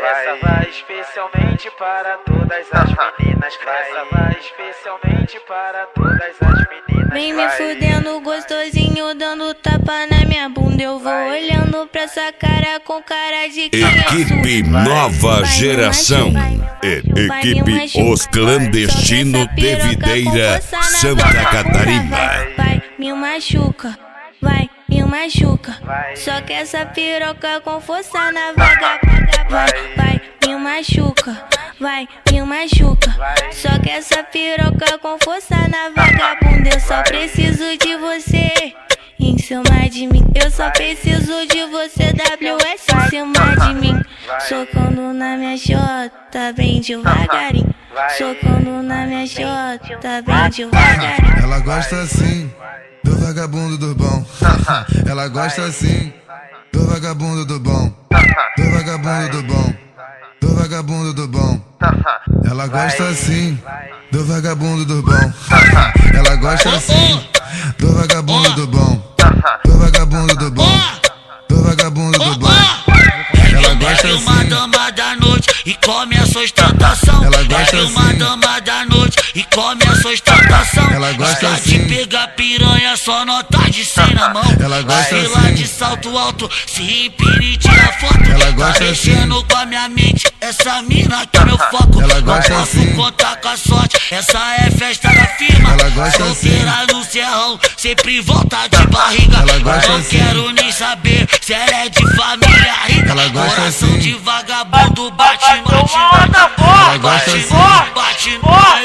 Essa vai especialmente para todas as meninas. Essa vai especialmente para todas as meninas. Vem me fudendo gostosinho, dando tapa na minha bunda. Eu vou olhando pra essa cara com cara de quem Equipe Nova Geração. Equipe Os Clandestinos de Videira, Santa Catarina. Vai, me machuca, vai, me machuca. Só que essa piroca com força na vaga. Vai, me machuca, vai, me machuca. Só que essa piroca com força na vagabunda. Eu só preciso de você em cima de mim. Eu só preciso de você, WS, em cima de mim. Socando na minha xota, bem devagarinho. Socando na minha xota, bem devagarinho. Ela gosta assim do vagabundo do bom. Ela gosta assim do vagabundo do bom. Do vagabundo do bom. Do vagabundo do bom. Ela gosta assim do vagabundo do bom. Ela gosta assim do vagabundo do bom. Do vagabundo do bom. Do vagabundo do bom. Ela gosta assim. Uma dama da noite e come a sua ostentação. Ela gosta assim. Uma dama da noite e come a sua ostentação. Ela gosta Está assim. de pegar piranha, só nota de 100 na mão. Ela gosta Sei lá assim. de salto alto, se empina e tira foto. Ela gosta tá mexendo com a minha mente, essa mina que é meu foco. Ela gosta não posso assim. contar com a sorte, essa é festa da firma. Ela gosta solteira assim. no serrão, sempre volta de barriga. Ela gosta não assim. quero nem saber se ela é de família rica. Ela gosta Coração assim. de vagabundo bate, Ela gosta assim. bate,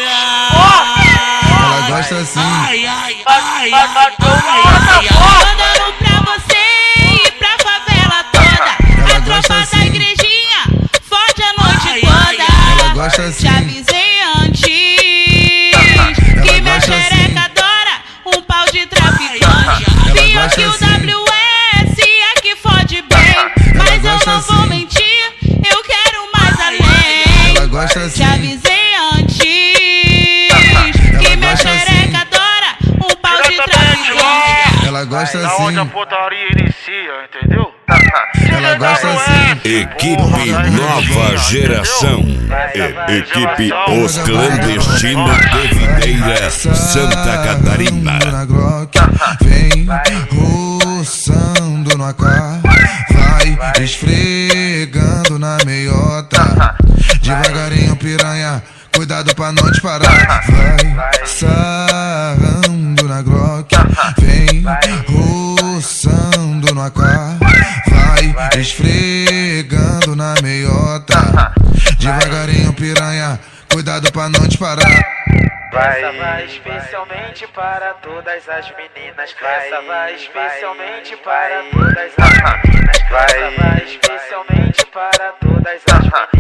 Ela gosta assim. ai, ai, ai, ai, ai, Mandando pra você e pra favela toda. Ela A gosta tropa da assim. igrejinha fode a noite Ai, toda. Ela gosta assim. Te avisei antes Ela que minha gosta assim. xereca adora um pau de traficante. Ela Pior gosta que o assim. WS é que fode bem. Mas eu gosta não vou assim. mentir, eu quero mais além. Ela gosta assim. Te avisei antes que minha gosta assim. xereca adora um pau de traficante. Ela gosta Da onde a assim. putaria inicia, entendeu? Ela gosta assim. Equipe Nova Geração. Equipe Os Clandestinos de Videira, Santa Catarina. Na Glock, vem roçando no AK, vai esfregando na meiota. Devagarinho, piranha, cuidado pra não disparar. Vai sarrando na Glock, vem roçando no AK, vai esfregando na meiota. Devagarinho, piranha, cuidado pra não disparar. Essa vai especialmente para todas as meninas. Essa vai especialmente para todas as meninas. Essa vai especialmente para todas as meninas.